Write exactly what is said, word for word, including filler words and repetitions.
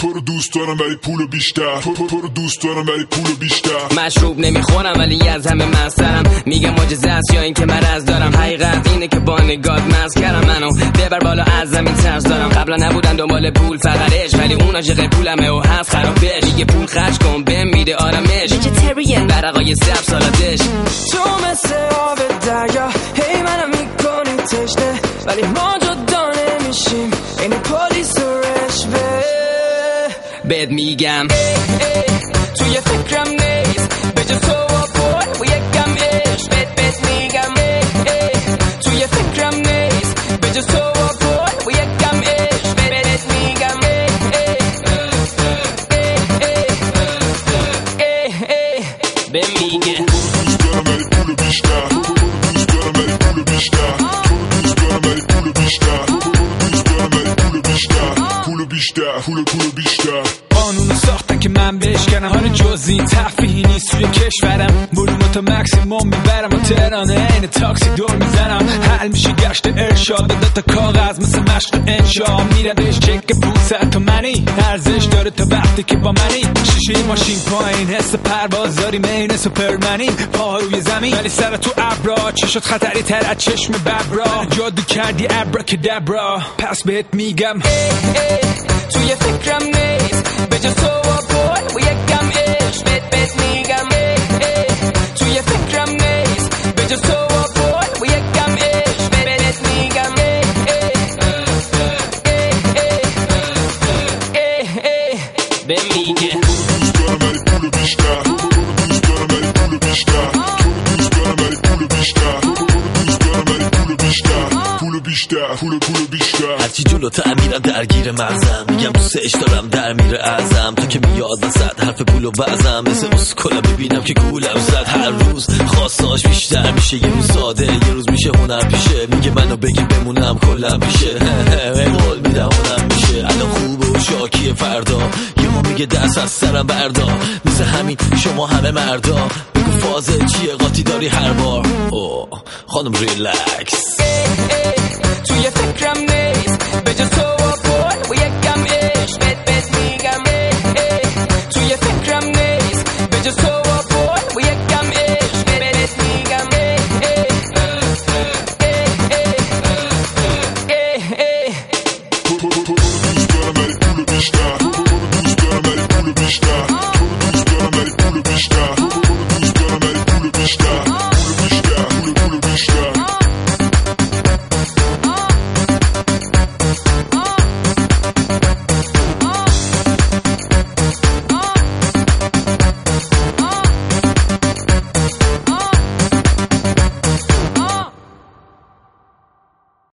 تو رو دوست دارم ولی پولو بیشتر، تو رو دوست دارم ولی پولو بیشتر. مشروب نمیخورم ولی از همه مسترم، میگم معجزه است یا این که مرض دارم. حقیقت اینه که با نگات مست کردم منو، ببر بالا از زمین ترس دارم. قبلا نبودن دنبال پول فقط عشق، ولی اون عاشق پولمه و هست خرابش. میگه پول خرج کن بهم میده آرامش، ویژیتریان برقای سب سالاتش. تو مثل آب دریا هی منم میکنی تشنه، ولی ما جدا نمیشیم این پلیس و رشوه. بهت میگم توی فکرم نیست به جز تو و بای و یکم عشق. بهت بهت میگم توی فکرم نیست به جز تو و بای و یکم عشق. بهت میگم به میگه دوست دارم ولی پولو بیشتر، دوست دارم ولی پولو بیشتر، دوست دارم ولی پولو بیشتر، دوست دارم ولی پولو بیشتر، پولو بیشتر، پولو پولو بیشتر. قانونو ساختن که من بشکنم، حالا جز این تفریحی نیست توی کشورم. بلومو تا مکسیموم میبرم و تهرانه این تاکسی دور میزنم. حل میشه گشت ارشاد داده تا کاغذ مثل مشق انشا. میردش چک پوست تو منی، ارزش داره تا وقتی که با منی. شیشه ماشین پایین حس پرواز داری مین سوپرمنی. پا روی زمین ولی سر تو ابرا، چه شد خطری تر از چشم ببرا. جادو کردی ابرا که دبرا، پس بهت میگم توی فکرم نیست به جز تو و بای و یکم عشق. بهت بهت میگم توی فکرم نیست به جز تو و بای و یکم عشق. بهت میگم به میگه دوست دارم ولی پولو بیشتر، دوست دارم ولی پولو بیشتر، دوست دارم ولی پولو بیشتر، دوست دارم ولی پولو بیشتر، پولو بیشتر، پولو پولو بیشتر. هرچی جلوتر میرم درگیر مغزم، میگم دوستش دارم در میره ازم. تو که میاد وسط حرف پول و وزم، مثل اسکولا ببینم که گولم زد. هر روز خواستاش بیشتر میشه، یه روز ساده یه روز میشه هنر پیشه. میگه منو بگی بمونم کلم پیشه، قول میدم هنر میشه. الان خوبه و شاکیه فردا، یهو میگه دست از سرم بردار. مثل همین شما همه مردا، بگو فازه چیه قاطی داری هر بار. اوه خانم ریلکس توی فکرم نیست به جز تو و